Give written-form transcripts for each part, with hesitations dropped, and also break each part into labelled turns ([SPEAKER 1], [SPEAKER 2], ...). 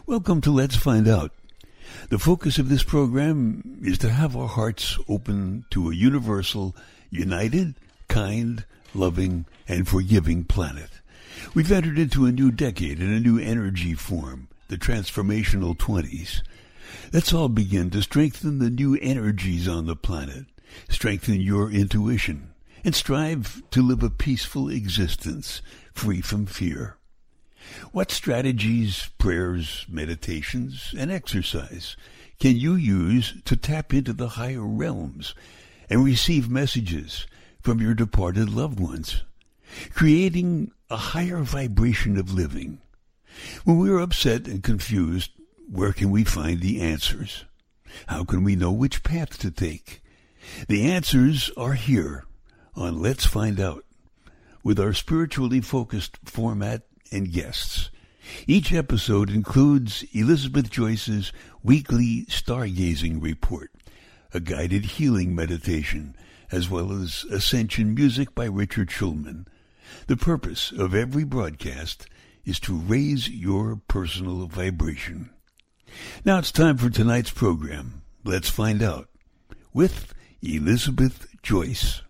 [SPEAKER 1] Welcome to Let's Find Out. The focus of this program is to have our hearts open to a universal, united, kind, loving, and forgiving planet. We've entered into a new decade and a new energy form, the transformational 20s. Let's all begin to strengthen the new energies on the planet, strengthen your intuition, and strive to live a peaceful existence, free from fear. What strategies, prayers, meditations, and exercise can you use to tap into the higher realms and receive messages from your departed loved ones, creating a higher vibration of living? When we are upset and confused, where can we find the answers? How can we know which path to take? The answers are here on Let's Find Out, with our spiritually focused format and guests. Each episode includes Elizabeth Joyce's weekly stargazing report, a guided healing meditation, as well as Ascension music by Richard Schulman. The purpose of every broadcast is to raise your personal vibration. Now it's time for tonight's program. Let's Find Out with Elizabeth Joyce.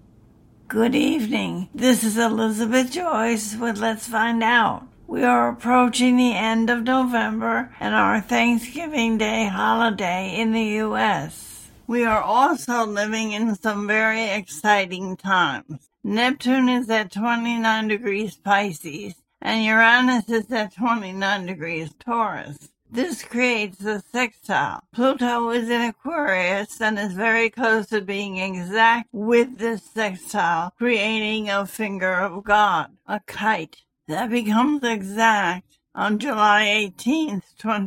[SPEAKER 2] Good evening. This is Elizabeth Joyce with Let's Find Out. We are approaching the end of November and our Thanksgiving Day holiday in the U.S. We are also living in some very exciting times. Neptune is at 29 degrees Pisces and Uranus is at 29 degrees Taurus. This creates a sextile. Pluto is in Aquarius and is very close to being exact with this sextile, creating a finger of God, a kite, that becomes exact on July 18th,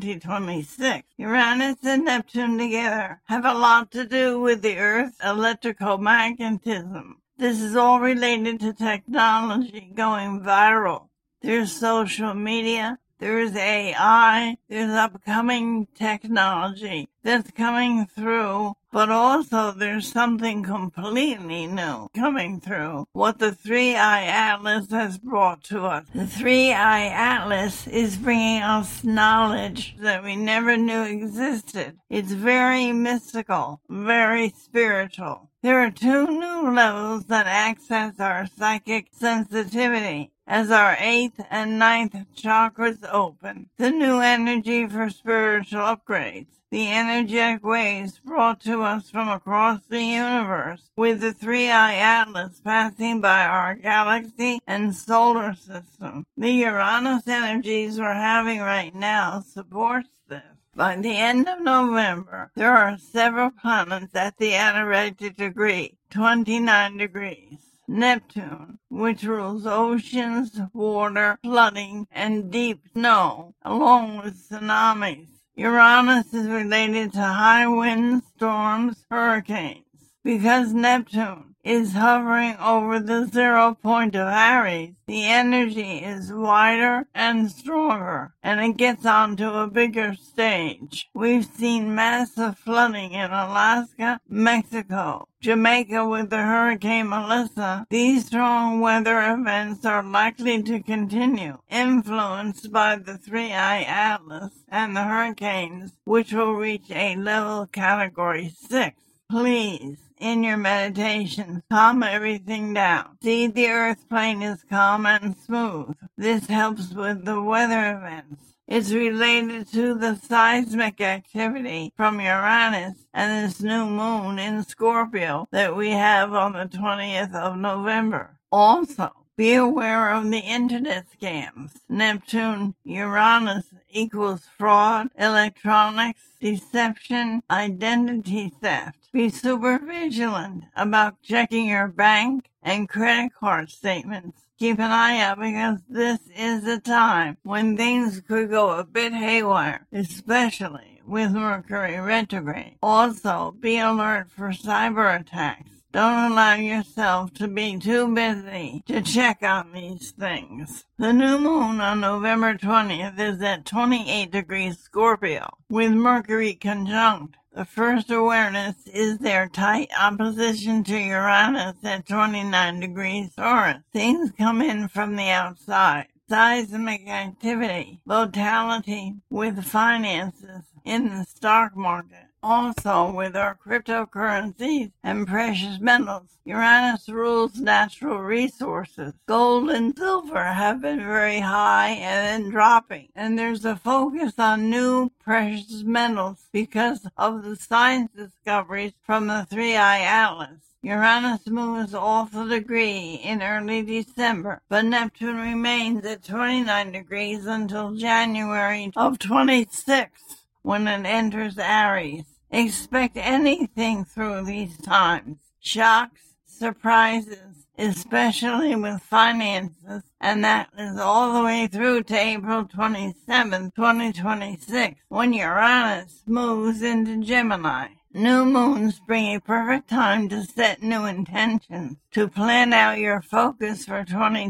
[SPEAKER 2] 2026. Uranus and Neptune together have a lot to do with the Earth's electromagnetism. This is all related to technology going viral. There's social media. There's AI, there's upcoming technology that's coming through, but also there's something completely new coming through, what the 3-Eye Atlas has brought to us. The 3-Eye Atlas is bringing us knowledge that we never knew existed. It's very mystical, very spiritual. There are 2 new levels that access our psychic sensitivity. As our 8th and 9th chakras open, the new energy for spiritual upgrades, the energetic waves brought to us from across the universe, with the 3-Eye Atlas passing by our galaxy and solar system. The Uranus energies we're having right now supports this. By the end of November, there are several planets at the Antarctic degree, 29 degrees. Neptune, which rules oceans, water, flooding, and deep snow, along with tsunamis. Uranus is related to high winds, storms, hurricanes. Because Neptune is hovering over the 0 point of Aries, the energy is wider and stronger, and it gets onto a bigger stage. We've seen massive flooding in Alaska, Mexico, Jamaica with the Hurricane Melissa. These strong weather events are likely to continue, influenced by the 3-Eye Atlas and the hurricanes, which will reach a level category 6. Please, in your meditation, calm everything down. See the earth plane is calm and smooth. This helps with the weather events. It's related to the seismic activity from Uranus and this new moon in Scorpio that we have on the 20th of November. Also, be aware of the internet scams. Neptune, Uranus equals fraud, electronics, deception, identity theft. Be super vigilant about checking your bank and credit card statements. Keep an eye out because this is a time when things could go a bit haywire, especially with Mercury retrograde. Also, be alert for cyber attacks. Don't allow yourself to be too busy to check on these things. The new moon on November 20th is at 28 degrees Scorpio, with Mercury conjunct. The first awareness is their tight opposition to Uranus at 29 degrees Taurus. Things come in from the outside. seismic activity, volatility with finances in the stock market. Also, with our cryptocurrencies and precious metals, Uranus rules natural resources. Gold and silver have been very high and then dropping, and there's a focus on new precious metals because of the science discoveries from the 3-eye atlas. Uranus moves off a degree in early December, but Neptune remains at 29 degrees until January of 26, when it enters Aries. Expect anything through these times. Shocks, surprises, especially with finances, and that is all the way through to April 27, 2026, when Uranus moves into Gemini. New moons bring a perfect time to set new intentions, to plan out your focus for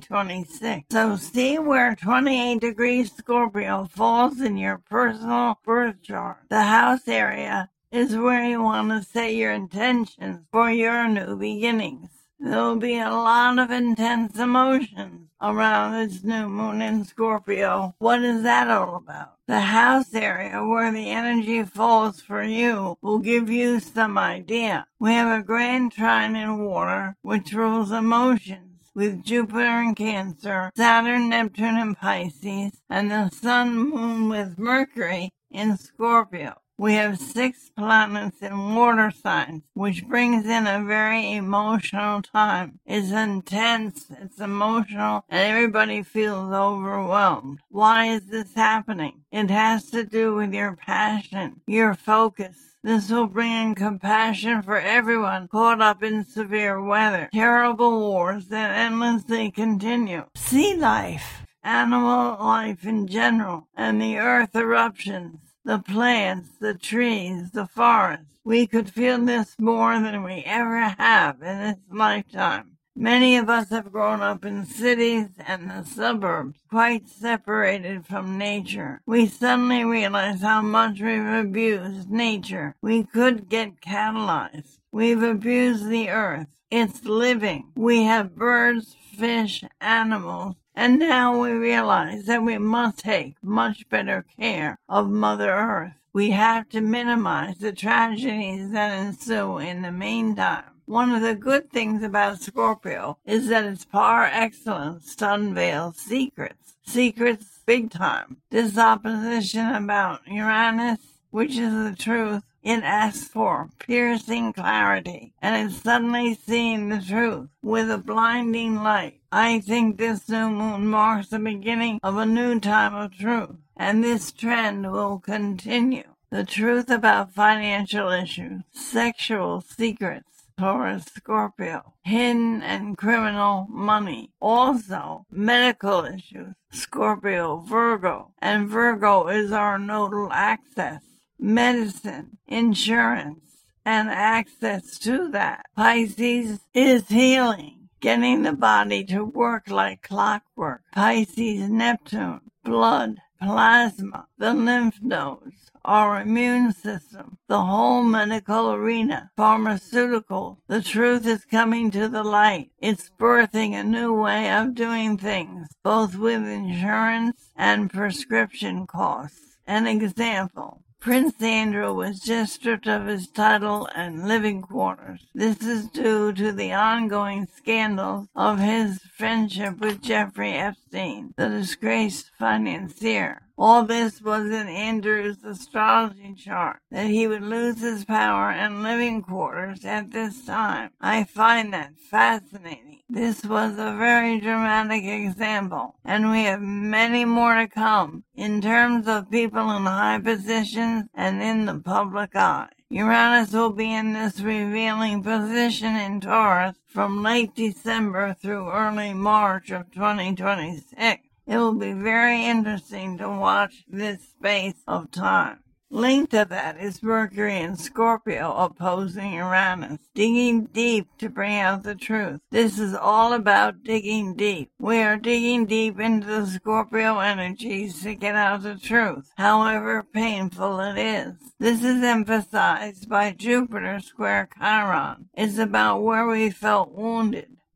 [SPEAKER 2] 2026. So see where 28 degrees Scorpio falls in your personal birth chart. The house area is where you want to set your intentions for your new beginnings. There will be a lot of intense emotions around this new moon in Scorpio. What is that all about? The house area where the energy falls for you will give you some idea. We have a grand trine in water, which rules emotions, with Jupiter in Cancer, Saturn, Neptune in Pisces, and the Sun, Moon with Mercury in Scorpio. We have 6 planets in water signs, which brings in a very emotional time. It's intense, it's emotional, and everybody feels overwhelmed. Why is this happening? It has to do with your passion, your focus. This will bring in compassion for everyone caught up in severe weather, terrible wars that endlessly continue. Sea life, animal life in general, and the earth eruptions. The plants, the trees, the forests. We could feel this more than we ever have in this lifetime. Many of us have grown up in cities and the suburbs, quite separated from nature. We suddenly realize how much we've abused nature. We could get catalyzed. We've abused the earth. It's living. We have birds, fish, animals. And now we realize that we must take much better care of Mother Earth. We have to minimize the tragedies that ensue in the meantime. One of the good things about Scorpio is that it's par excellence to unveil secrets. Secrets big time. This opposition about Uranus, which is the truth, it asks for piercing clarity, and it's suddenly seeing the truth with a blinding light. I think this new moon marks the beginning of a new time of truth, and this trend will continue. The truth about financial issues, sexual secrets, Taurus, Scorpio, hidden and criminal money, also medical issues, Scorpio, Virgo, and Virgo is our nodal axis. Medicine, insurance, and access to that. Pisces is healing, getting the body to work like clockwork. Pisces, Neptune, blood, plasma, the lymph nodes, our immune system, the whole medical arena, pharmaceuticals. The truth is coming to the light. It's birthing a new way of doing things, both with insurance and prescription costs. An example. Prince Andrew was just stripped of his title and living quarters. This is due to the ongoing scandals of his friendship with Jeffrey Epstein, the disgraced financier. All this was in Andrew's astrology chart, that he would lose his power and living quarters at this time. I find that fascinating. This was a very dramatic example, and we have many more to come in terms of people in high positions and in the public eye. Uranus will be in this revealing position in Taurus from late December through early March of 2026. It will be very interesting to watch this space of time. Linked to that is Mercury and Scorpio opposing Uranus, digging deep to bring out the truth. This is all about digging deep. We are digging deep into the Scorpio energies to get out the truth, however painful it is. This is emphasized by Jupiter square Chiron. It's about where we felt wounded.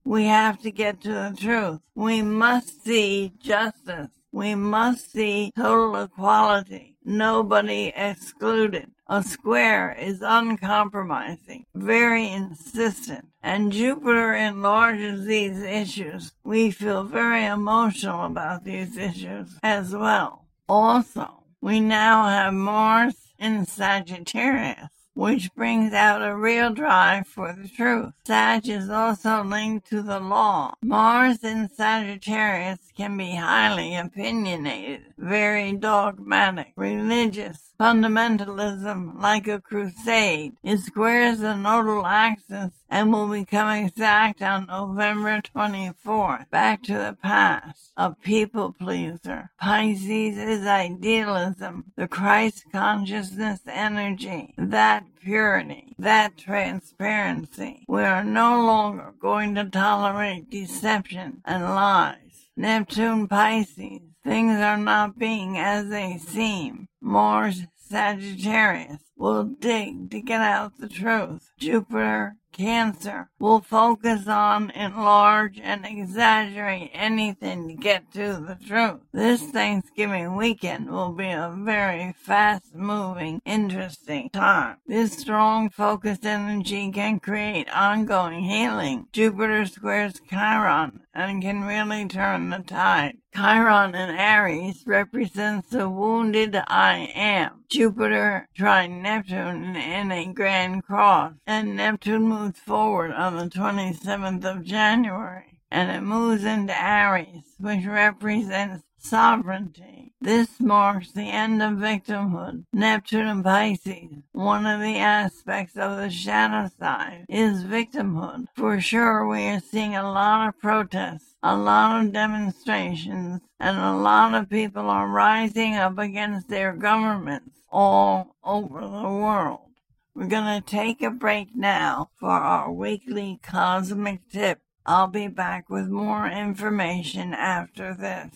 [SPEAKER 2] We have to get to the truth. We must see justice. We must see total equality. Nobody excluded. A square is uncompromising, very insistent, and Jupiter enlarges these issues. We feel very emotional about these issues as well. Also, we now have Mars in Sagittarius, which brings out a real drive for the truth. Sag is also linked to the law. Mars in Sagittarius can be highly opinionated, very dogmatic, religious. Fundamentalism, like a crusade. It squares the nodal axis and will become exact on November 24th. Back to the past. A people pleaser. Pisces is idealism, the Christ consciousness energy, that purity, that transparency. We are no longer going to tolerate deception and lies. Neptune Pisces. Things are not being as they seem. Mars Sagittarius will dig to get out the truth. Jupiter Cancer will focus on, enlarge, and exaggerate anything to get to the truth. This Thanksgiving weekend will be a very fast-moving, interesting time. This strong, focused energy can create ongoing healing. Jupiter squares Chiron and can really turn the tide. Chiron in Aries represents the wounded I am. Jupiter trine Neptune in a grand cross, and Neptune moves forward on the 27th of January, and it moves into Aries, which represents sovereignty. This marks the end of victimhood. Neptune and Pisces, one of the aspects of the shadow side, is victimhood. For sure, we are seeing a lot of protests, a lot of demonstrations, and a lot of people are rising up against their governments all over the world. We're going to take a break now for our weekly cosmic tip. I'll be back with more information after this.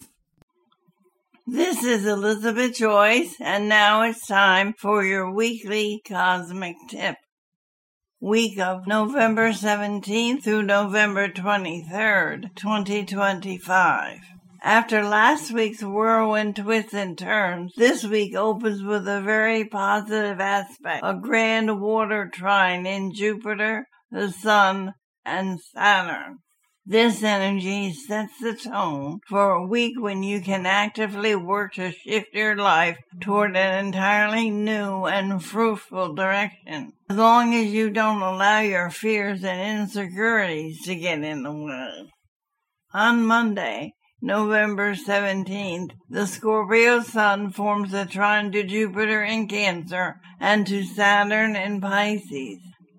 [SPEAKER 2] This is Elizabeth Joyce, and now it's time for your weekly cosmic tip. Week of November 17th through November 23rd, 2025. After last week's whirlwind twists and turns, this week opens with a very positive aspect, a grand water trine in Jupiter, the Sun, and Saturn. This energy sets the tone for a week when you can actively work to shift your life toward an entirely new and fruitful direction, as long as you don't allow your fears and insecurities to get in the way. On Monday, November 17th, the Scorpio Sun forms a trine to Jupiter in Cancer and to Saturn in Pisces.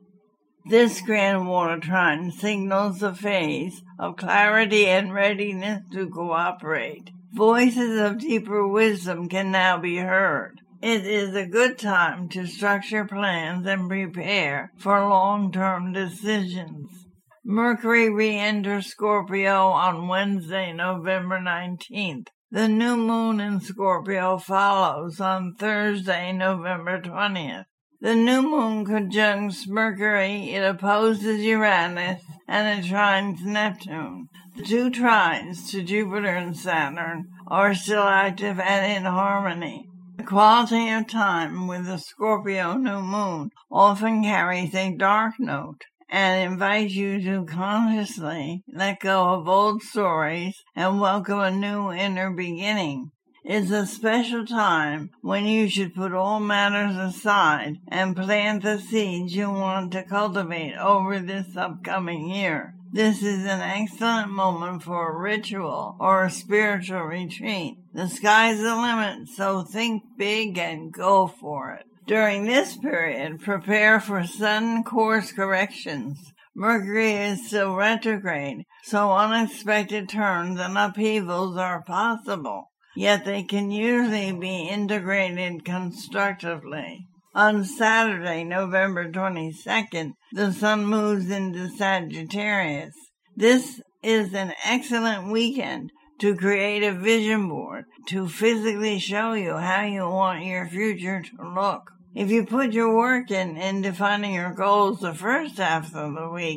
[SPEAKER 2] This grand water trine signals the phase of clarity and readiness to cooperate. Voices of deeper wisdom can now be heard. It is a good time to structure plans and prepare for long-term decisions. Mercury re-enters Scorpio on Wednesday, November 19th. The new moon in Scorpio follows on Thursday, November 20th. The new moon conjuncts Mercury, it opposes Uranus, and it trines Neptune. The two trines to Jupiter and Saturn are still active and in harmony. The quality of time with the Scorpio new moon often carries a dark note and invites you to consciously let go of old stories and welcome a new inner beginning. It's a special time when you should put all matters aside and plant the seeds you want to cultivate over this upcoming year. This is an excellent moment for a ritual or a spiritual retreat. The sky's the limit, so think big and go for it. During this period, prepare for sudden course corrections. Mercury is still retrograde, so unexpected turns and upheavals are possible. Yet they can usually be integrated constructively. On Saturday, November 22nd, the Sun moves into Sagittarius. This is an excellent weekend to create a vision board, to physically show you how you want your future to look. If you put your work in defining your goals the first half of the week,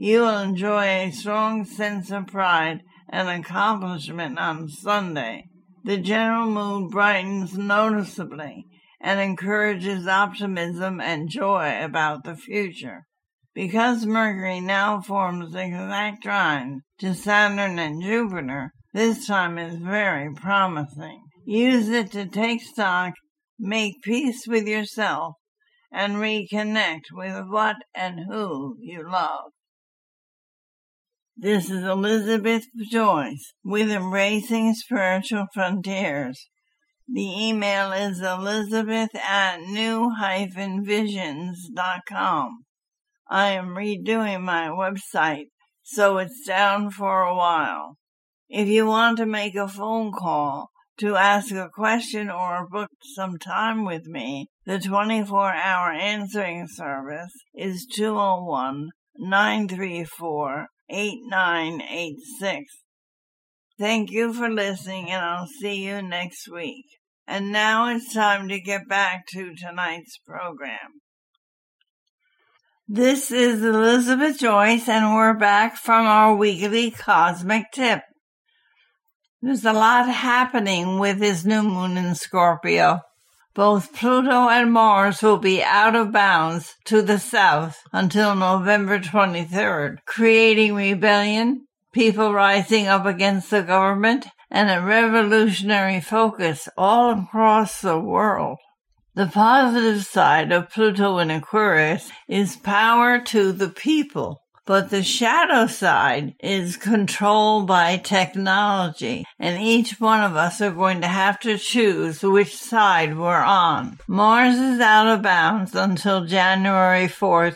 [SPEAKER 2] You will enjoy a strong sense of pride and accomplishment on Sunday. The general mood brightens noticeably and encourages optimism and joy about the future. Because Mercury now forms exact trine to Saturn and Jupiter, this time is very promising. Use it to take stock, make peace with yourself, and reconnect with what and who you love. This is Elizabeth Joyce with Embracing Spiritual Frontiers. The email is elizabeth@new-visions.com. I am redoing my website, so it's down for a while. If you want to make a phone call to ask a question or book some time with me, the 24-hour answering service is 201-934-8986. Thank you for listening, and I'll see you next week. And now it's time to get back to tonight's program. This is Elizabeth Joyce, and we're back from our weekly Cosmic Tip. There's a lot happening with this new moon in Scorpio. Both Pluto and Mars will be out of bounds to the south until November 23rd, creating rebellion, people rising up against the government, and a revolutionary focus all across the world. The positive side of Pluto in Aquarius is power to the people, but the shadow side is control by technology, and each one of us are going to have to choose which side we're on. Mars is out of bounds until January 4th,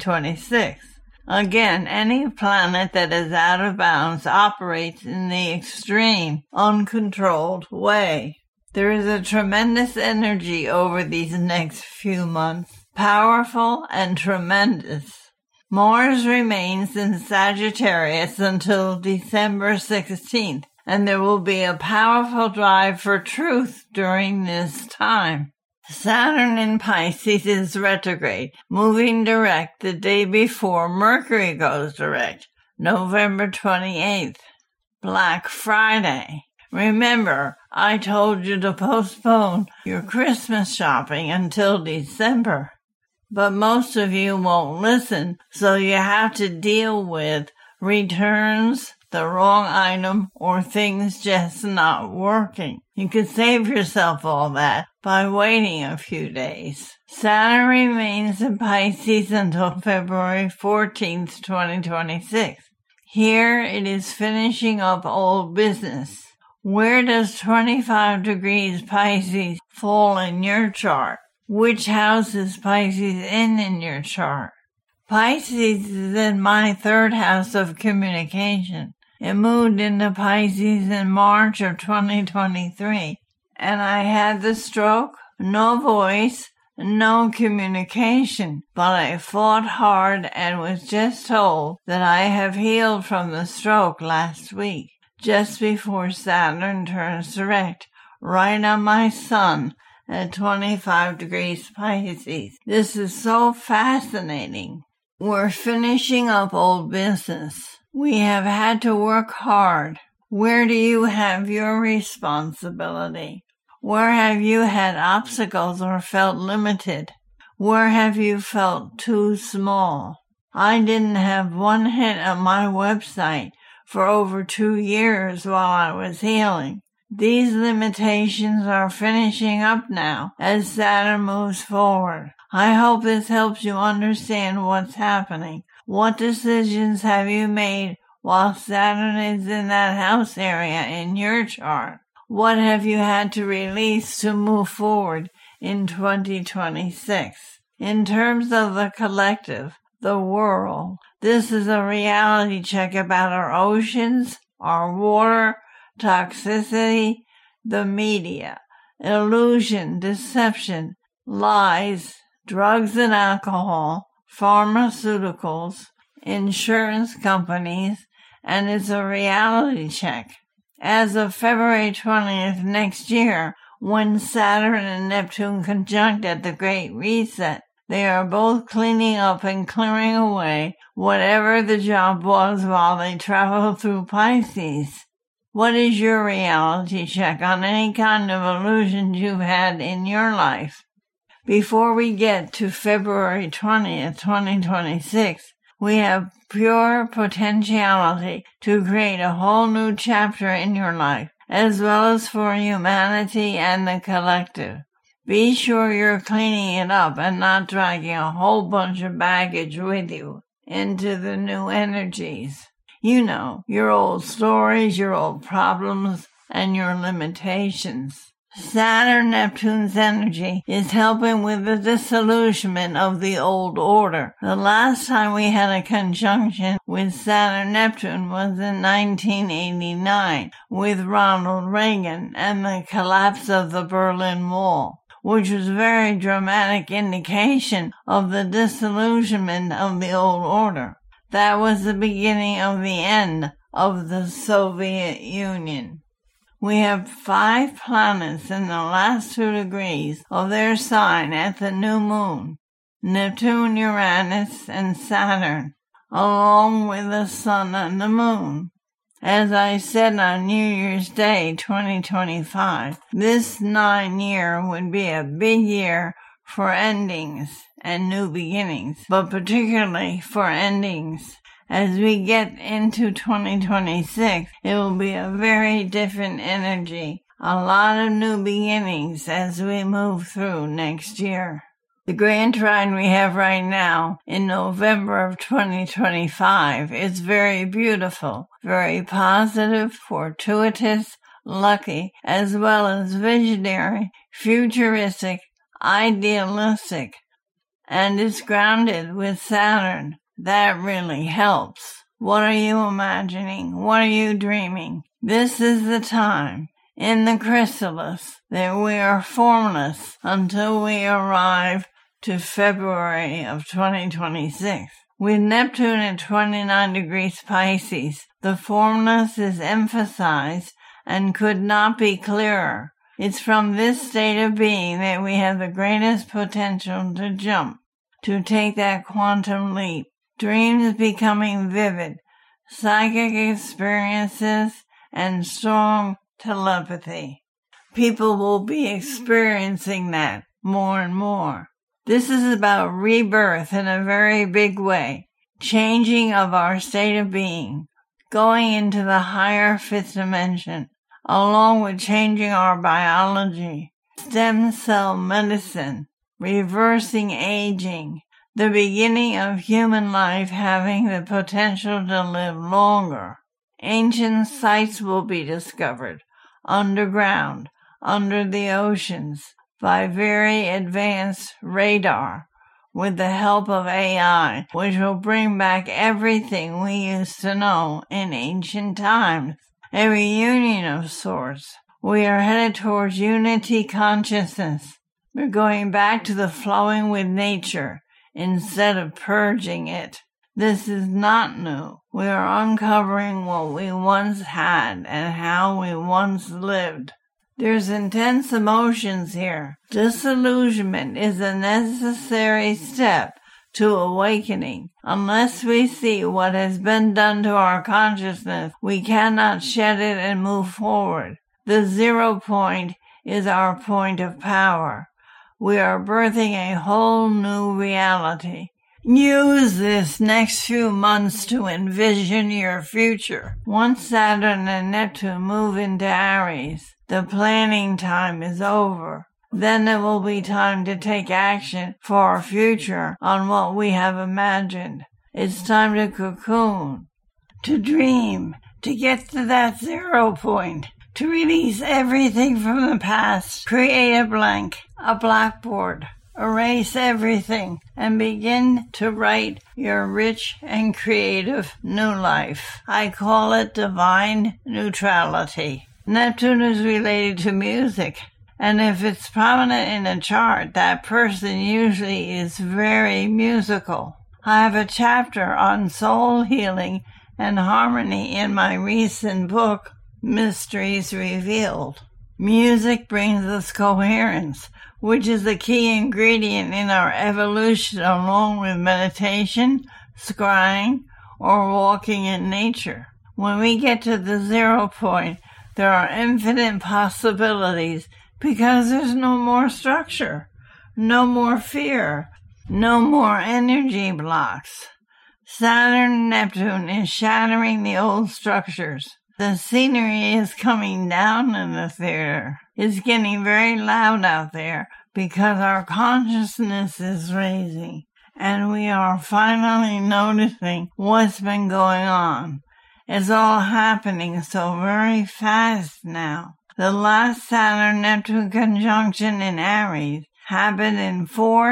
[SPEAKER 2] 2026. Again, any planet that is out of bounds operates in the extreme, uncontrolled way. There is a tremendous energy over these next few months, powerful and tremendous. Mars remains in Sagittarius until December 16th, and there will be a powerful drive for truth during this time. Saturn in Pisces is retrograde, moving direct the day before Mercury goes direct, November 28th. Black Friday. Remember, I told you to postpone your Christmas shopping until December. But most of you won't listen, so you have to deal with returns, the wrong item, or things just not working. You can save yourself all that by waiting a few days. Saturn remains in Pisces until February 14th, 2026. Here it is finishing up old business. Where does 25 degrees Pisces fall in your chart? Which house is Pisces in your chart? Pisces is in my third house of communication. It moved into Pisces in March of 2023. And I had the stroke, no voice, no communication. But I fought hard and was just told that I have healed from the stroke last week, just before Saturn turns direct, right on my sun at 25 degrees Pisces. This is so fascinating. We're finishing up old business. We have had to work hard. Where do you have your responsibility? Where have you had obstacles or felt limited? Where have you felt too small? I didn't have one hit on my website for over 2 years while I was healing. These limitations are finishing up now as Saturn moves forward. I hope this helps you understand what's happening. What decisions have you made while Saturn is in that house area in your chart? What have you had to release to move forward in 2026? In terms of the collective, the world, this is a reality check about our oceans, our water, toxicity, the media, illusion, deception, lies, drugs and alcohol, pharmaceuticals, insurance companies, and it's a reality check. As of February 20th next year, when Saturn and Neptune conjunct at the Great Reset, They are both cleaning up and clearing away whatever the job was while they traveled through Pisces. What is your reality check on any kind of illusions you've had in your life? Before we get to February 20th, 2026, we have pure potentiality to create a whole new chapter in your life, as well as for humanity and the collective. Be sure you're cleaning it up and not dragging a whole bunch of baggage with you into the new energies. You know, your old stories, your old problems, and your limitations. Saturn-Neptune's energy is helping with the disillusionment of the old order. The last time we had a conjunction with Saturn-Neptune was in 1989 with Ronald Reagan and the collapse of the Berlin Wall, which was a very dramatic indication of the disillusionment of the old order. That was the beginning of the end of the Soviet Union. We have 5 planets in the last 2 degrees of their sign at the new moon, Neptune, Uranus, and Saturn, along with the sun and the moon. As I said on New Year's Day 2025, this 9-year would be a big year for endings and new beginnings, but particularly for endings. As we get into 2026, it will be a very different energy, a lot of new beginnings as we move through next year. The grand trine we have right now in November of 2025 is very beautiful, very positive, fortuitous, lucky, as well as visionary, futuristic, idealistic, and is grounded with Saturn. That really helps. What are you imagining? What are you dreaming? This is the time in the chrysalis that we are formless until we arrive to February of 2026. With Neptune at 29 degrees Pisces, the formless is emphasized and could not be clearer. It's from this state of being that we have the greatest potential to jump, to take that quantum leap. Dreams becoming vivid, psychic experiences, and strong telepathy. People will be experiencing that more and more. This is about rebirth in a very big way, changing of our state of being, going into the higher 5th dimension, along with changing our biology, stem cell medicine, reversing aging, the beginning of human life having the potential to live longer. Ancient sites will be discovered, underground, under the oceans, by very advanced radar, with the help of AI, which will bring back everything we used to know in ancient times. A reunion of sorts. We are headed towards unity consciousness. We're going back to the flowing with nature, instead of purging it. This is not new. We are uncovering what we once had and how we once lived. There's intense emotions here. Disillusionment is a necessary step to awakening. Unless we see what has been done to our consciousness, we cannot shed it and move forward. The 0 point is our point of power. We are birthing a whole new reality. Use this next few months to envision your future. Once Saturn and Neptune move into Aries, the planning time is over. Then it will be time to take action for our future on what we have imagined. It's time to cocoon, to dream, to get to that 0 point. To release everything from the past, create a blank, a blackboard, erase everything, and begin to write your rich and creative new life. I call it divine neutrality. Neptune is related to music, and if it's prominent in a chart, that person usually is very musical. I have a chapter on soul healing and harmony in my recent book, Mysteries Revealed. Music brings us coherence, which is a key ingredient in our evolution along with meditation, scrying, or walking in nature. When we get to the 0 point, there are infinite possibilities because there's no more structure, no more fear, no more energy blocks. Saturn and Neptune is shattering the old structures. The scenery is coming down in the theater. It's getting very loud out there because our consciousness is raising, and we are finally noticing what's been going on. It's all happening so very fast now. The last Saturn-Neptune conjunction in Aries happened in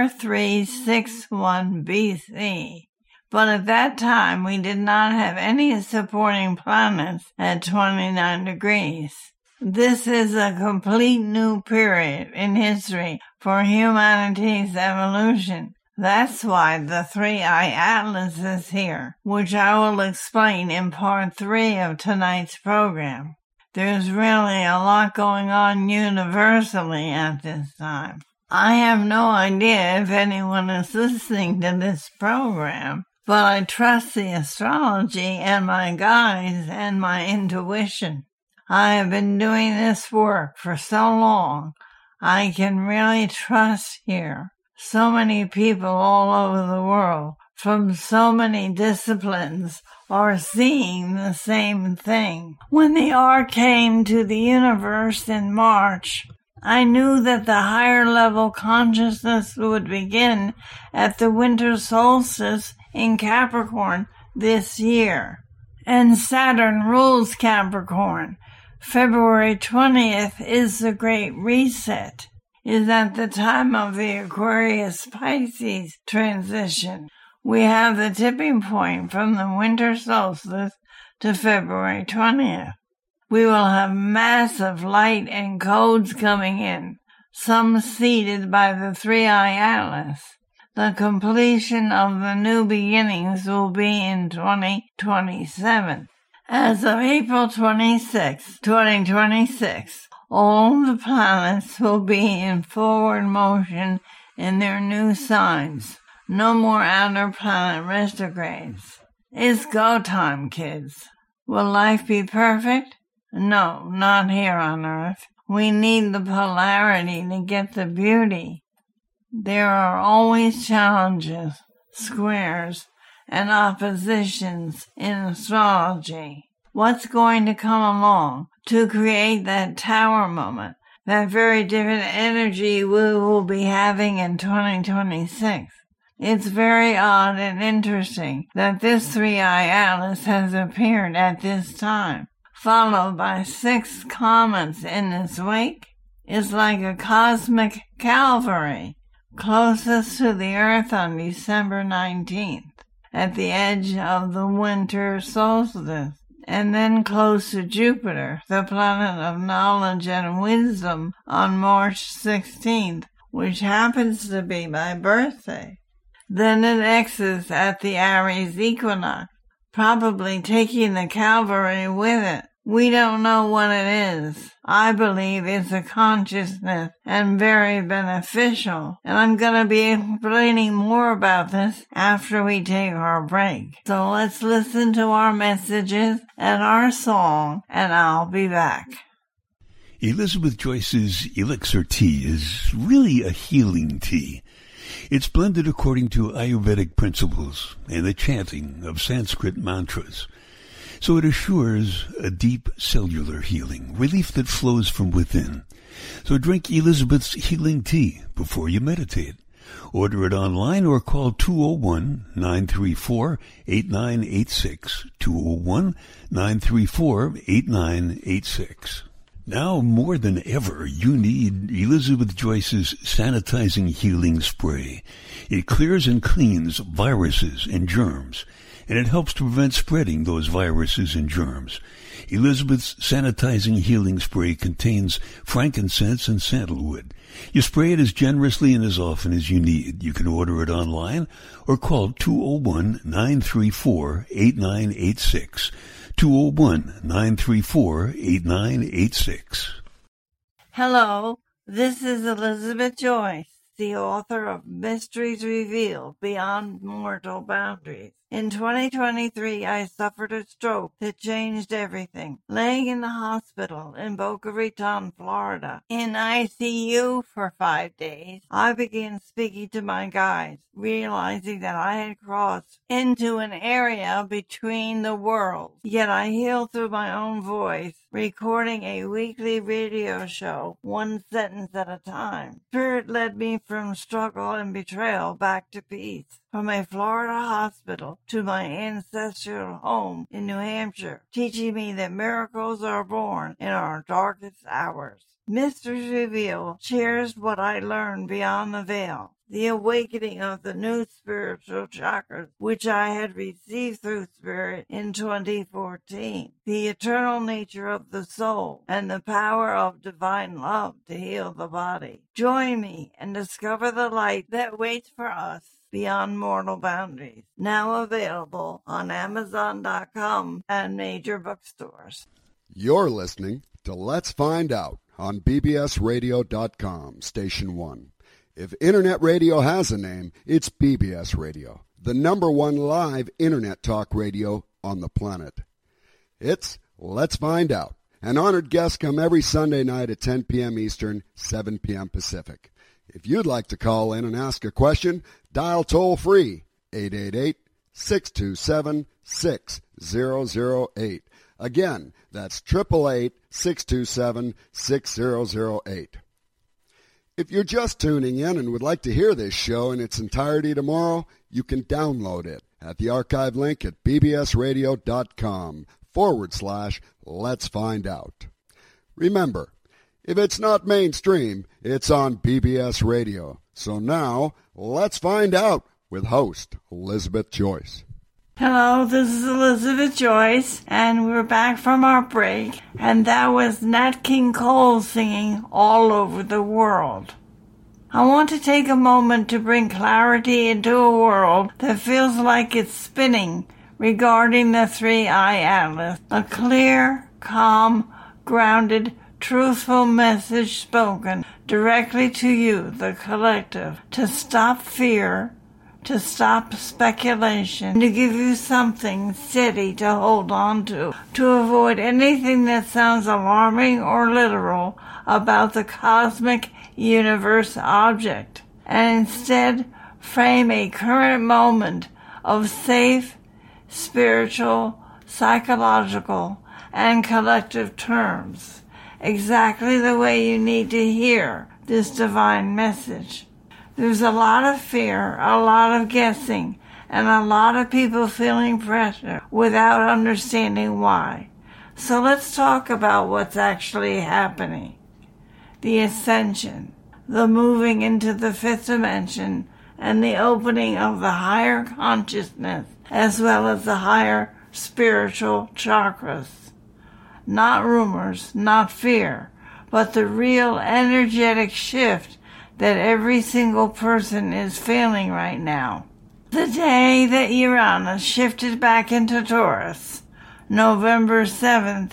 [SPEAKER 2] 4361 BC. But at that time, we did not have any supporting planets at 29 degrees. This is a complete new period in history for humanity's evolution. That's why the 3-Eye Atlas is here, which I will explain in part 3 of tonight's program. There's really a lot going on universally at this time. I have no idea if anyone is listening to this program, but I trust the astrology and my guides and my intuition. I have been doing this work for so long, I can really trust here. So many people all over the world, from so many disciplines, are seeing the same thing. When the ark came to the universe in March, I knew that the higher level consciousness would begin at the winter solstice in Capricorn this year. And Saturn rules Capricorn. February 20th is the Great Reset. Is at the time of the Aquarius-Pisces transition. We have the tipping point from the winter solstice to February 20th. We will have massive light and codes coming in, some seeded by the 3-Eye Atlas. The completion of the new beginnings will be in 2027. As of April 26, 2026, all the planets will be in forward motion in their new signs. No more outer planet retrogrades. It's go time, kids. Will life be perfect? No, not here on Earth. We need the polarity to get the beauty. There are always challenges, squares, and oppositions in astrology. What's going to come along to create that tower moment, that very different energy we will be having in 2026? It's very odd and interesting that this 3-Eye Atlas has appeared at this time, followed by 6 comets in its wake. It's like a cosmic Calvary, closest to the Earth on December 19th, at the edge of the winter solstice, and then close to Jupiter, the planet of knowledge and wisdom, on March 16th, which happens to be my birthday. Then it exits at the Aries equinox, probably taking the Calvary with it. We don't know what it is. I believe it's a consciousness and very beneficial. And I'm going to be explaining more about this after we take our break. So let's listen to our messages and our song, and I'll be back.
[SPEAKER 1] Elizabeth Joyce's Elixir Tea is really a healing tea. It's blended according to Ayurvedic principles and the chanting of Sanskrit mantras. So it assures a deep cellular healing, relief that flows from within. So drink Elizabeth's healing tea before you meditate. Order it online or call 201-934-8986, 201-934-8986. Now more than ever, you need Elizabeth Joyce's Sanitizing Healing Spray. It clears and cleans viruses and germs, and it helps to prevent spreading those viruses and germs. Elizabeth's Sanitizing Healing Spray contains frankincense and sandalwood. You spray it as generously and as often as you need. You can order it online or call 201-934-8986. 201-934-8986.
[SPEAKER 2] Hello, this is Elizabeth Joyce, the author of Mysteries Revealed Beyond Mortal Boundaries. In 2023, I suffered a stroke that changed everything. Laying in the hospital in Boca Raton, Florida, in ICU for 5 days, I began speaking to my guides, realizing that I had crossed into an area between the worlds. Yet I healed through my own voice, recording a weekly radio show, one sentence at a time. Spirit led me from struggle and betrayal back to peace. From a Florida hospital to my ancestral home in New Hampshire, teaching me that miracles are born in our darkest hours. Mysteries Revealed shares what I learned beyond the veil, the awakening of the new spiritual chakras, which I had received through Spirit in 2014, the eternal nature of the soul, and the power of divine love to heal the body. Join me and discover the light that waits for us beyond mortal boundaries. Now available on Amazon.com and major bookstores.
[SPEAKER 3] You're listening to Let's Find Out on bbsradio.com, Station 1. If Internet radio has a name, it's BBS Radio, the #1 live Internet talk radio on the planet. It's Let's Find Out. An honored guest come every Sunday night at 10 p.m. Eastern, 7 p.m. Pacific. If you'd like to call in and ask a question, dial toll-free 888-627-6008. Again, that's 888-627-6008. If you're just tuning in and would like to hear this show in its entirety tomorrow, you can download it at the archive link at bbsradio.com/Let's Find Out. Remember, if it's not mainstream, it's on BBS Radio. So now, let's find out with host Elizabeth Joyce.
[SPEAKER 2] Hello, this is Elizabeth Joyce, and we're back from our break, and that was Nat King Cole singing All Over the World. I want to take a moment to bring clarity into a world that feels like it's spinning regarding the 3-Eye Atlas, a clear, calm, grounded, truthful message spoken directly to you, the collective, to stop fear, to stop speculation, to give you something steady to hold on to avoid anything that sounds alarming or literal about the cosmic universe object, and instead frame a current moment of safe, spiritual, psychological, and collective terms, exactly the way you need to hear this divine message. There's a lot of fear, a lot of guessing, and a lot of people feeling pressure without understanding why. So let's talk about what's actually happening. The ascension, the moving into the fifth dimension, and the opening of the higher consciousness, as well as the higher spiritual chakras. Not rumors, not fear, but the real energetic shift that every single person is feeling right now. The day that Uranus shifted back into Taurus, November 7th,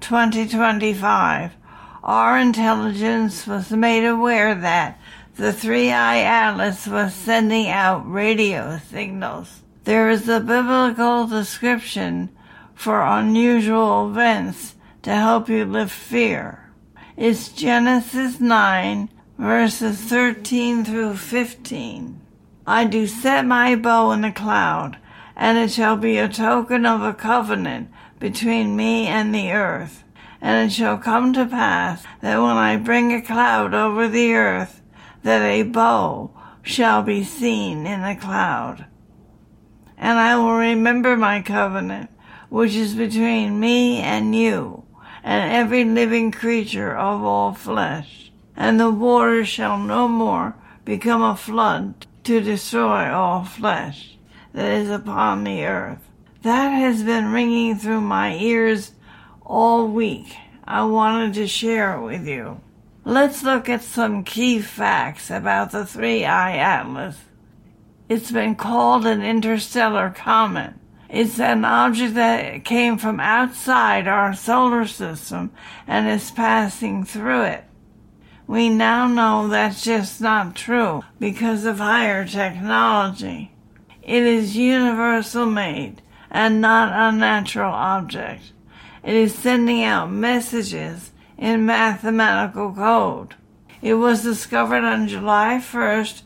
[SPEAKER 2] 2025, our intelligence was made aware that the 3-Eye Atlas was sending out radio signals. There is a biblical description for unusual events to help you lift fear. It's Genesis 9, verses 13 through 15. I do set my bow in the cloud, and it shall be a token of a covenant between me and the earth. And it shall come to pass that when I bring a cloud over the earth, that a bow shall be seen in the cloud. And I will remember my covenant, which is between me and you, and every living creature of all flesh. And the waters shall no more become a flood to destroy all flesh that is upon the earth. That has been ringing through my ears all week. I wanted to share it with you. Let's look at some key facts about the 3-Eye Atlas. It's been called an interstellar comet. It's an object that came from outside our solar system and is passing through it. We now know that's just not true because of higher technology. It is universal made and not a natural object. It is sending out messages in mathematical code. It was discovered on July 1st,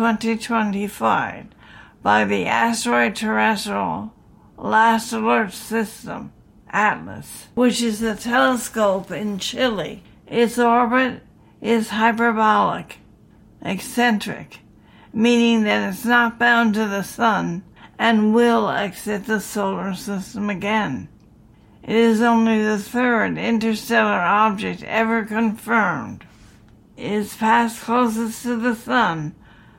[SPEAKER 2] 2025 by the Asteroid Terrestrial Last Alert System, ATLAS, which is a telescope in Chile. Its orbit is hyperbolic, eccentric, meaning that it's not bound to the sun and will exit the solar system again. It is only the third interstellar object ever confirmed. It is passed closest to the sun,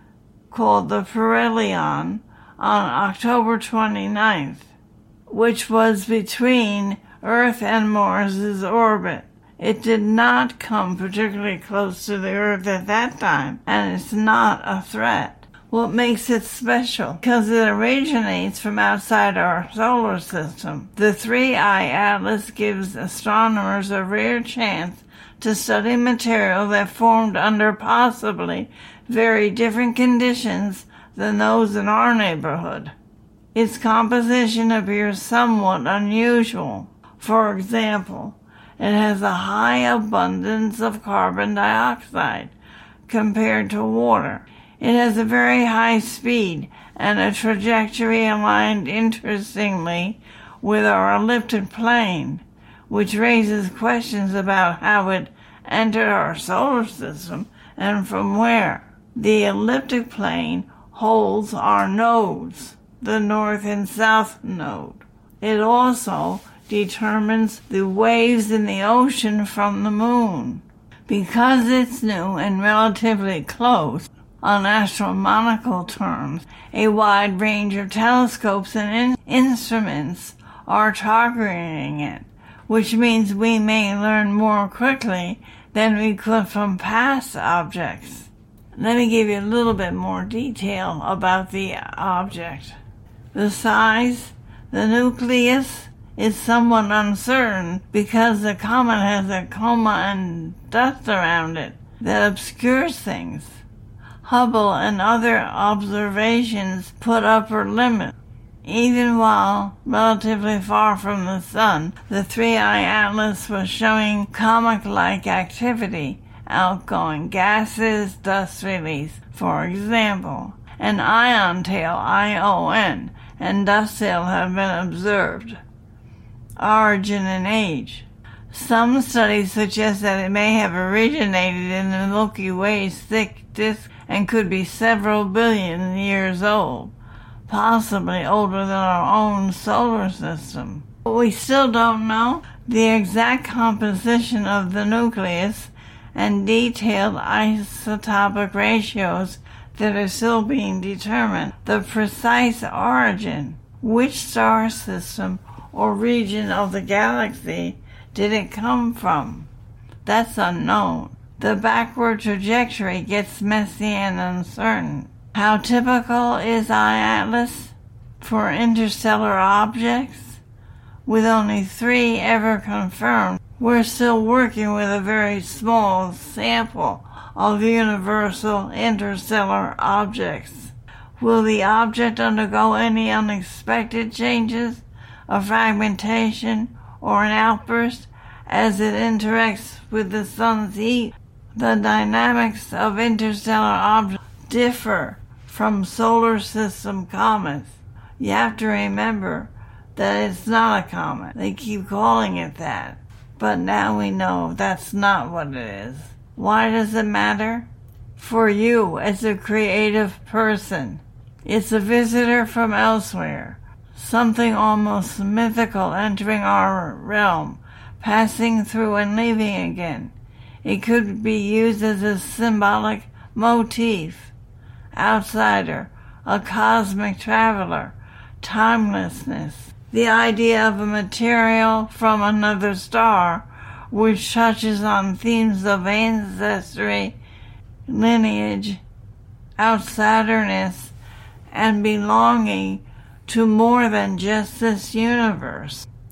[SPEAKER 2] called the Perihelion, on October 29th, which was between Earth and Mars' orbit. It did not come particularly close to the Earth at that time, and it's not a threat. What makes it special? Because it originates from outside our solar system. The 3-eye atlas gives astronomers a rare chance to study material that formed under possibly very different conditions than those in our neighborhood. Its composition appears somewhat unusual. For example, it has a high abundance of carbon dioxide compared to water. It has a very high speed and a trajectory aligned interestingly with our elliptic plane, which raises questions about how it entered our solar system and from where. The elliptic plane holds our nodes, the north and south node. It also determines the waves in the ocean from the moon. Because it's new and relatively close, on astronomical terms, a wide range of telescopes and instruments are targeting it, which means we may learn more quickly than we could from past objects. Let me give you a little bit more detail about the object. The size, the nucleus, is somewhat uncertain because the comet has a coma and dust around it that obscures things. Hubble and other observations put upper limits. Even while relatively far from the sun, the 3-eye atlas was showing comet-like activity, outgoing gases, dust release, for example. An ion tail, ION, and dust tail have been observed. Origin and age. Some studies suggest that it may have originated in the Milky Way's thick disk and could be several billion years old, possibly older than our own solar system. But we still don't know the exact composition of the nucleus and detailed isotopic ratios that are still being determined. The precise origin, which star system or region of the galaxy did it come from? That's unknown. The backward trajectory gets messy and uncertain. How typical is iAtlas for interstellar objects? With only 3 ever confirmed, we're still working with a very small sample of universal interstellar objects. Will the object undergo any unexpected changes, a fragmentation, or an outburst as it interacts with the sun's heat? The dynamics of interstellar objects differ from solar system comets. You have to remember that it's not a comet. They keep calling it that. But now we know that's not what it is. Why does it matter? For you as a creative person. It's a visitor from elsewhere. Something almost mythical entering our realm, passing through and leaving again. It could be used as a symbolic motif. Outsider, a cosmic traveler, timelessness. The idea of a material from another star which touches on themes of ancestry, lineage, outsiderness, and belonging to more than just this universe.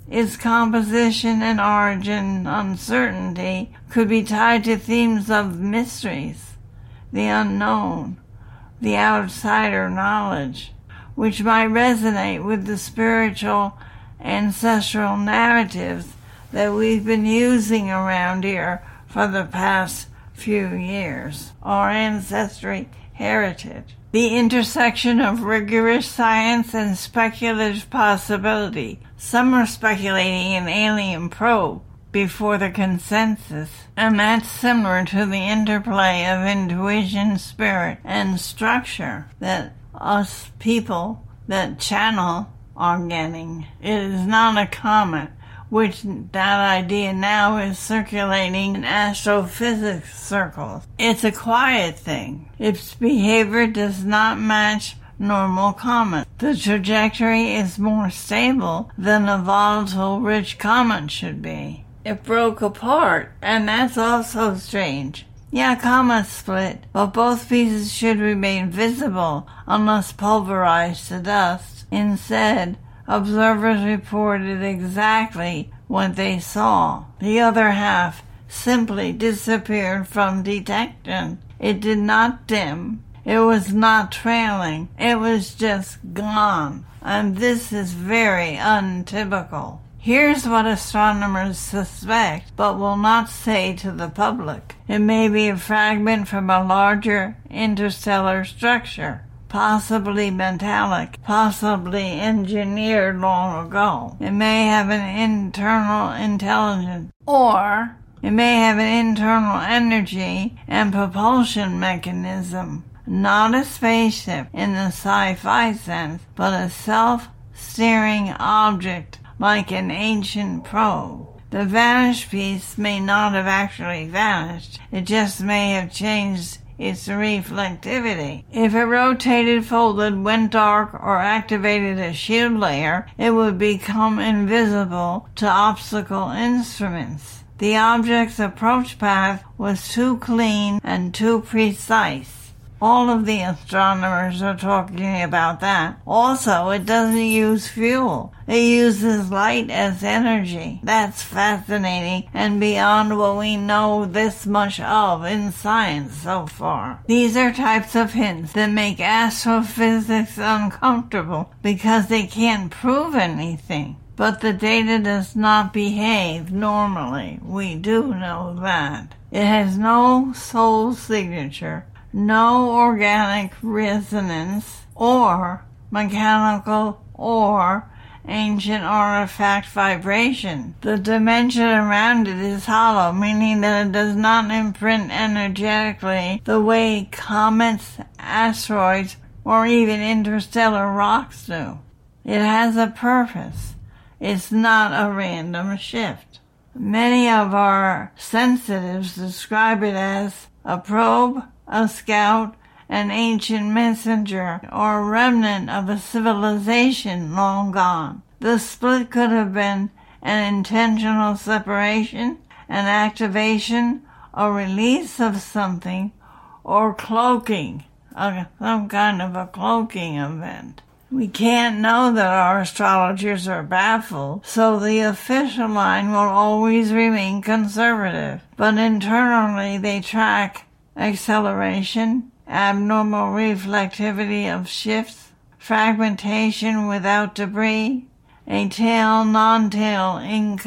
[SPEAKER 2] Its composition and origin uncertainty could be tied to themes of mysteries, the unknown, the outsider knowledge, which might resonate with the spiritual ancestral narratives that we've been using around here for the past few years, our ancestry heritage. The intersection of rigorous science and speculative possibility. Some are speculating an alien probe before the consensus, and that's similar to the interplay of intuition, spirit, and structure that us people that channel are getting. It is not a comet, which that idea now is circulating in astrophysics circles. It's a quiet thing. Its behavior does not match normal comets. The trajectory is more stable than a volatile-rich comet should be. It broke apart, and that's also strange. Yeah, comets split, but both pieces should remain visible unless pulverized to dust. Instead, observers reported exactly what they saw. The other half simply disappeared from detection. It did not dim. It was not trailing. It was just gone. And this is very untypical. Here's what astronomers suspect, but will not say to the public. It may be a fragment from a larger interstellar structure, possibly metallic, possibly engineered long ago. It may have an internal intelligence, or it may have an internal energy and propulsion mechanism. Not a spaceship in the sci-fi sense, but a self-steering object like an ancient probe. The vanished piece may not have actually vanished. It just may have changed its reflectivity. If it rotated, folded, went dark, or activated a shield layer, it would become invisible to optical instruments. The object's approach path was too clean and too precise. All of the astronomers are talking about that. Also, it doesn't use fuel. It uses light as energy. That's fascinating and beyond what we know this much of in science so far. These are types of hints that make astrophysics uncomfortable because they can't prove anything. But the data does not behave normally. We do know that. It has no soul signature, no organic resonance, or mechanical or ancient artifact vibration. The dimension around it is hollow, meaning that it does not imprint energetically the way comets, asteroids, or even interstellar rocks do. It has a purpose. It's not a random shift. Many of our sensitives describe it as a probe, a scout, an ancient messenger, or remnant of a civilization long gone. The split could have been an intentional separation, an activation, a release of something, or cloaking, some kind of a cloaking event. We can't know that our astrologers are baffled, so the official line will always remain conservative. But internally they track acceleration, abnormal reflectivity of shifts, fragmentation without debris, a tail-non-tail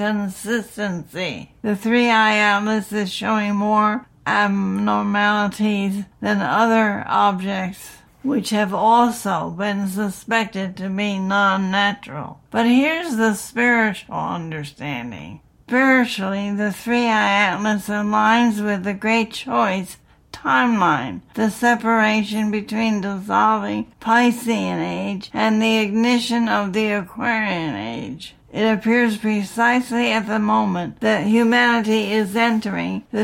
[SPEAKER 2] inconsistency. The 3-eye atlas is showing more abnormalities than other objects, which have also been suspected to be non-natural. But here's the spiritual understanding. Spiritually, the 3-eye atlas aligns with the Great Choice timeline, the separation between dissolving Piscean age and the ignition of the Aquarian age. It appears precisely at the moment that humanity is entering the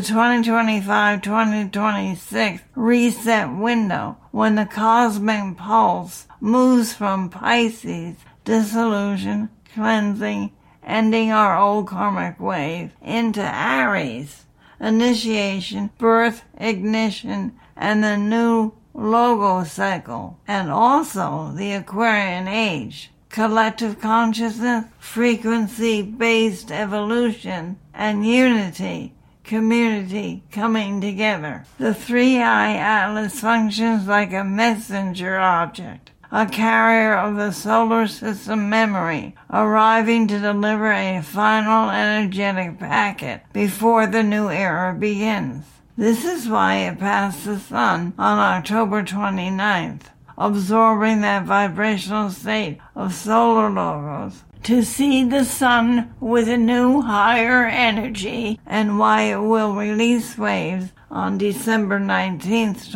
[SPEAKER 2] 2025-2026 reset window, when the cosmic pulse moves from Pisces, disillusion, cleansing, ending our old karmic wave, into Aries, initiation, birth, ignition, and the new logo cycle, and also the Aquarian age. collective consciousness, frequency-based evolution, and unity, community coming together. The 3-eye atlas functions like a messenger object, a carrier of the solar system memory, arriving to deliver a final energetic packet before the new era begins. This is why it passed the sun on October 29th, absorbing that vibrational state of solar logos, to see the sun with a new higher energy, and why it will release waves on December 19th,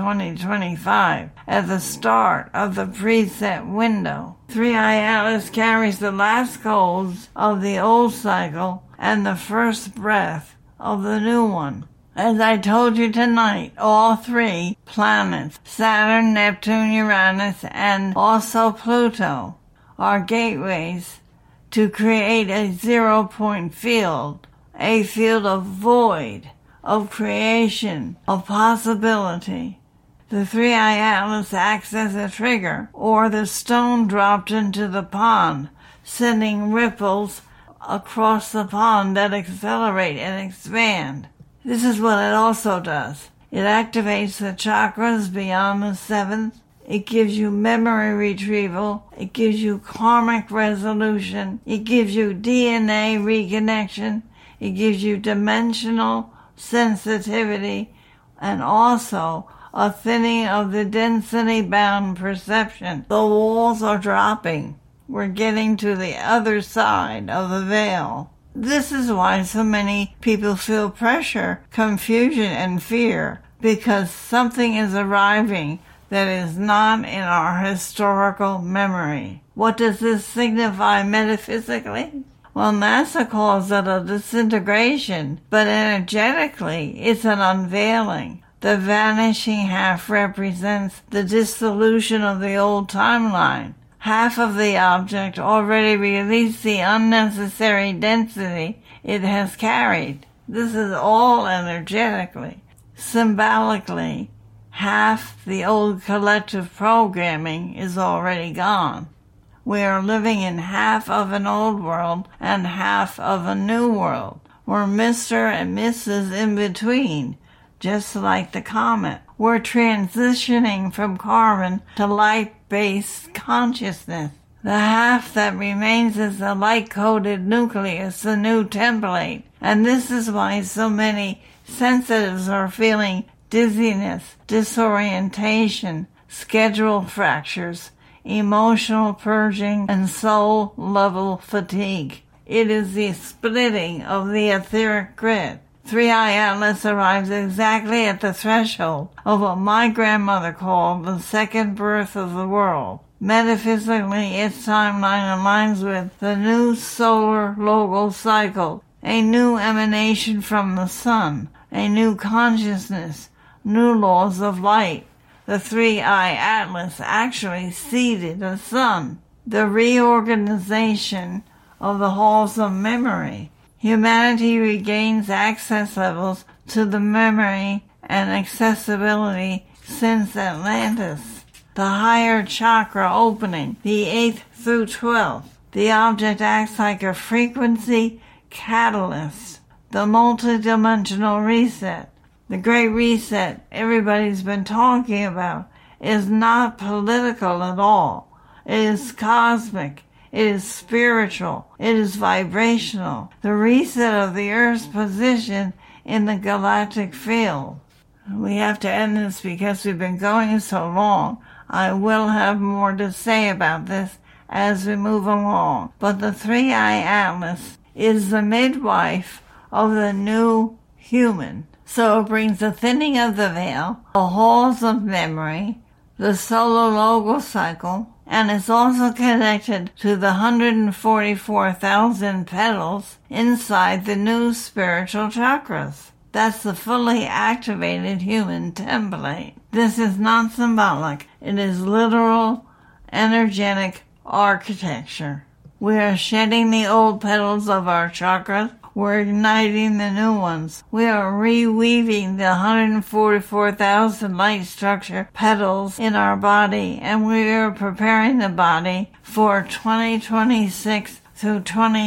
[SPEAKER 2] 2025, at the start of the preset window. 3-eye atlas carries the last golds of the old cycle and the first breath of the new one. As I told you tonight, all 3 planets, Saturn, Neptune, Uranus, and also Pluto, are gateways to create a 0-point field, a field of void, of creation, of possibility. The 3-eye atlas acts as a trigger, or the stone dropped into the pond, sending ripples across the pond that accelerate and expand. This is what it also does. It activates the chakras beyond the 7th. It gives you memory retrieval. It gives you karmic resolution. It gives you DNA reconnection. It gives you dimensional sensitivity, and also a thinning of the density-bound perception. The walls are dropping. We're getting to the other side of the veil. This is why so many people feel pressure, confusion, and fear, because something is arriving that is not in our historical memory. What does this signify metaphysically? Well, NASA calls it a disintegration, but energetically it's an unveiling. The vanishing half represents the dissolution of the old timeline. Half of the object already released the unnecessary density it has carried. This is all energetically. Symbolically, half the old collective programming is already gone. We are living in half of an old world and half of a new world. We're Mr. and Mrs. in between, just like the comet. We're transitioning from carbon to light-based consciousness. The half that remains is the light-coded nucleus, the new template. And this is why so many sensitives are feeling dizziness, disorientation, schedule fractures, emotional purging, and soul-level fatigue. It is the splitting of the etheric grid. 3-eye atlas arrives exactly at the threshold of what my grandmother called the second birth of the world. Metaphysically, its timeline aligns with the new solar logo cycle, a new emanation from the sun, a new consciousness, new laws of light. The 3-eye atlas actually seeded the sun. The reorganization of the halls of memory. Humanity regains access levels to the memory and accessibility since Atlantis. The higher chakra opening, the 8th through 12th. The object acts like a frequency catalyst. The multidimensional reset. The Great Reset everybody's been talking about is not political at all. It is cosmic. It is spiritual. It is vibrational. The reset of the Earth's position in the galactic field. We have to end this because we've been going so long. I will have more to say about this as we move along. But the 3-eye atlas is the midwife of the new human. So it brings the thinning of the veil, the halls of memory, the solar logo cycle, and it's also connected to the 144,000 petals inside the new spiritual chakras. That's the fully activated human template. This is not symbolic. It is literal, energetic architecture. We are shedding the old petals of our chakras. We're igniting the new ones. We are reweaving the 144,000 light structure petals in our body, and we are preparing the body for 2026 through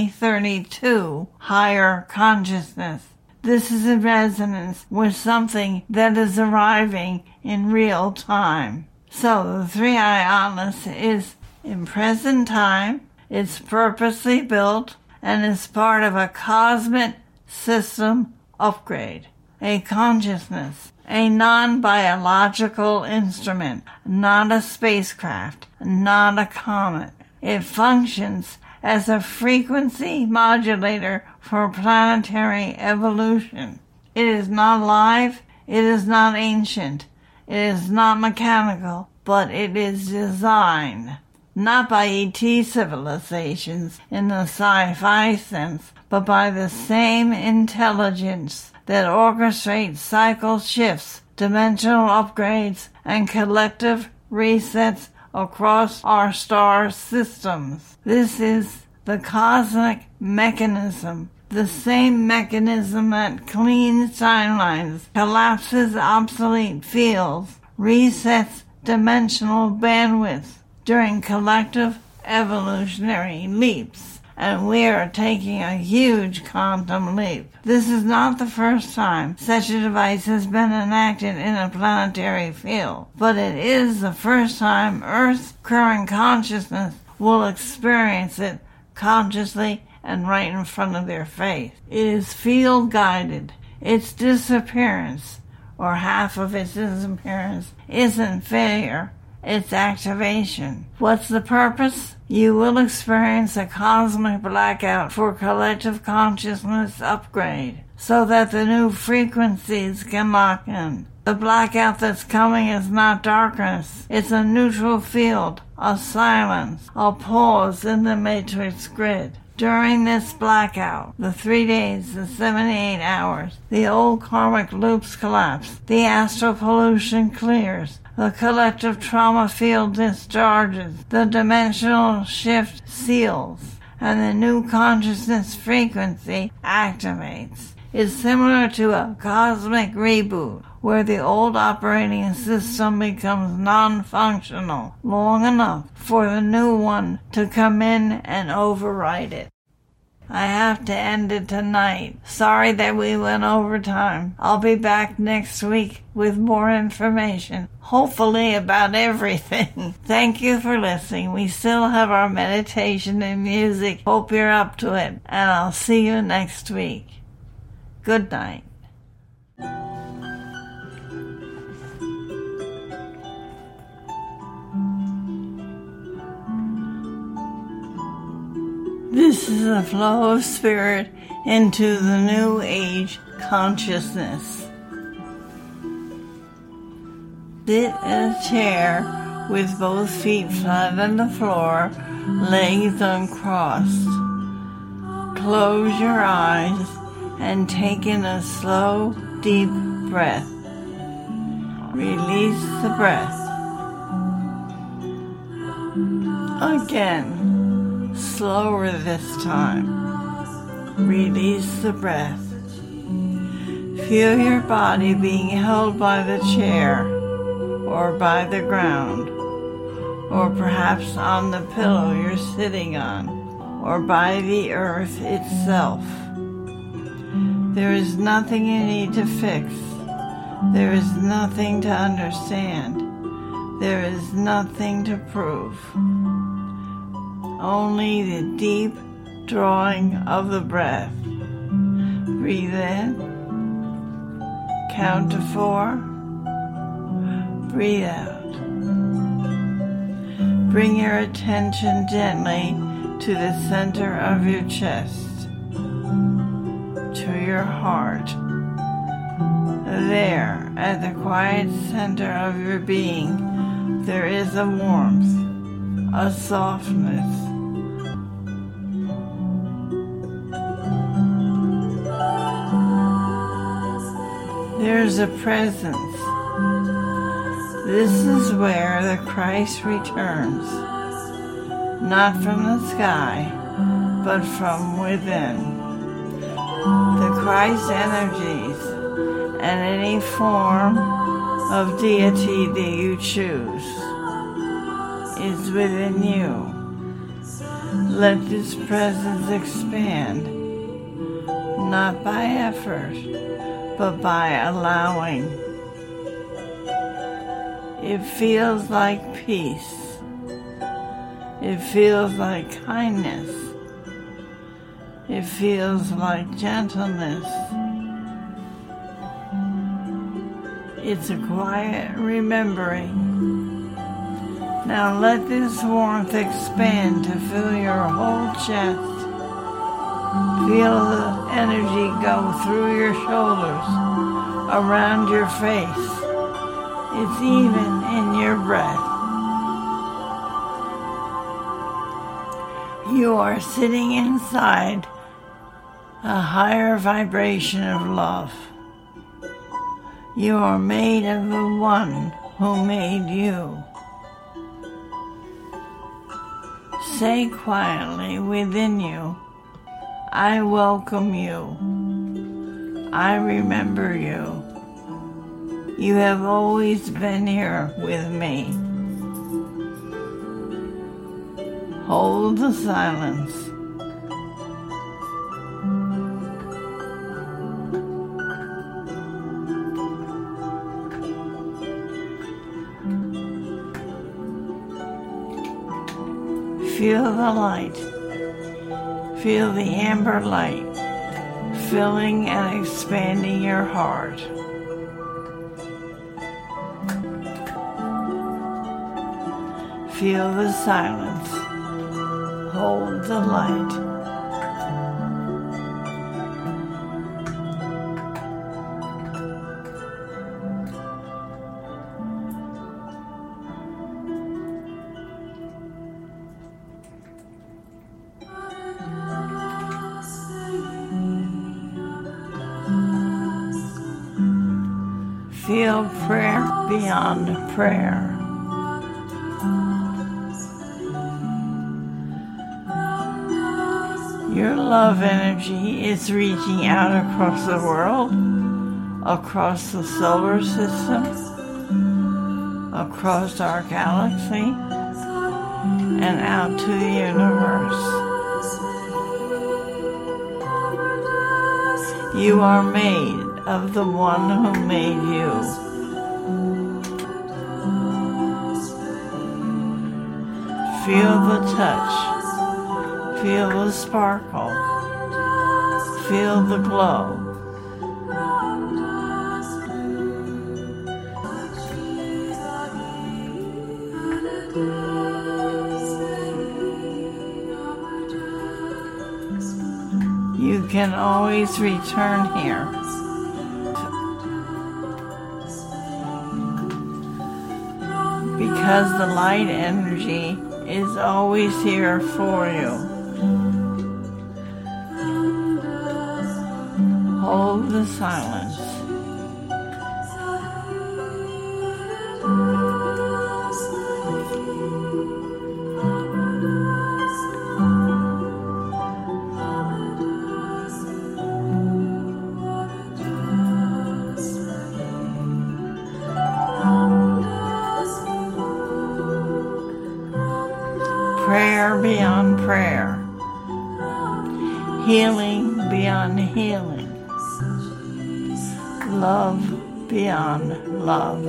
[SPEAKER 2] 2032 higher consciousness. This is in resonance with something that is arriving in real time. So the Three-Eye Atlas is in present time, it's purposely built, and is part of a cosmic system upgrade, a consciousness, a non-biological instrument, not a spacecraft, not a comet. It functions as a frequency modulator for planetary evolution. It is not live, it is not ancient, it is not mechanical, but it is designed. Not by ET civilizations in the sci-fi sense, but by the same intelligence that orchestrates cycle shifts, dimensional upgrades, and collective resets across our star systems. This is the cosmic mechanism, the same mechanism that cleans timelines, collapses obsolete fields, resets dimensional bandwidth during collective evolutionary leaps, and we are taking a huge quantum leap. This is not the first time such a device has been enacted in a planetary field, but it is the first time Earth's current consciousness will experience it consciously and right in front of their face. It is field-guided. Its disappearance, or half of its disappearance, isn't failure. It's activation. What's the purpose? You will experience a cosmic blackout for collective consciousness upgrade, so that the new frequencies can lock in. The blackout that's coming is not darkness. It's a neutral field, a silence, a pause in the matrix grid. During this blackout, the 3 days, the 78 hours, the old karmic loops collapse, the astral pollution clears, the collective trauma field discharges, the dimensional shift seals, and the new consciousness frequency activates. It's similar to a cosmic reboot, where the old operating system becomes non-functional long enough for the new one to come in and override it. I have to end it tonight. Sorry that we went over time. I'll be back next week with more information, hopefully about everything. Thank you for listening. We still have our meditation and music. Hope you're up to it, and I'll see you next week. Good night. This is a flow of spirit into the new age consciousness. Sit in a chair with both feet flat on the floor, legs uncrossed. Close your eyes and take in a slow, deep breath. Release the breath. Again, slower this time. Release the breath. Feel your body being held by the chair, or by the ground, or perhaps on the pillow you're sitting on, or by the earth itself. There is nothing you need to fix. There is nothing to understand. There is nothing to prove. Only the deep drawing of the breath. Breathe in. Count to 4. Breathe out. Bring your attention gently to the center of your chest, to your heart. There, at the quiet center of your being, there is a warmth, a softness. There's a presence. This is where the Christ returns, not from the sky, but from within. the Christ energies, and any form of deity that you choose is within you. Let this presence expand, not by effort, but by allowing. It feels like peace. It feels like kindness. It feels like gentleness. It's a quiet remembering. Now let this warmth expand to fill your whole chest. Feel the energy go through your shoulders, around your face. It's even in your breath. You are sitting inside a higher vibration of love. You are made of the one who made you. Say quietly within you, I welcome you. I remember you. You have always been here with me. Hold the silence. Feel the light. Feel the amber light filling and expanding your heart. Feel the silence. Hold the light. Feel prayer beyond prayer. Your love energy is reaching out across the world, across the solar system, across our galaxy, and out to the universe. You are made of the one who made you. Feel the touch. Feel the sparkle. Feel the glow. You can always return here. Because the light energy is always here for you. Hold the silence. Prayer beyond prayer. Healing beyond healing. Love beyond love.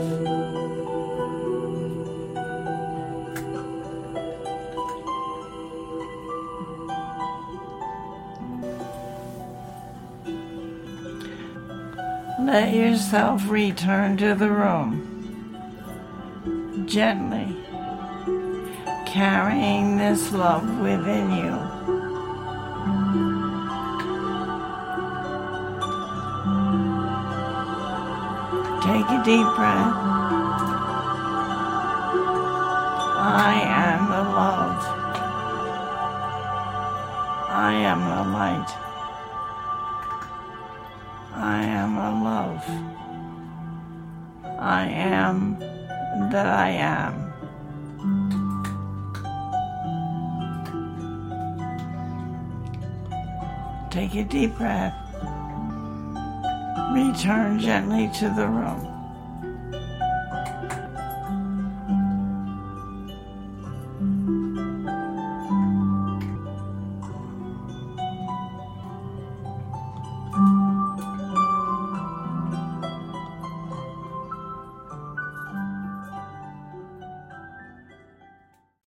[SPEAKER 2] Let yourself return to the room, gently, carrying this love within you. Take a deep breath. I am the love. I am the light. I am the love. I am that I am. Take a deep breath. Return gently to the room.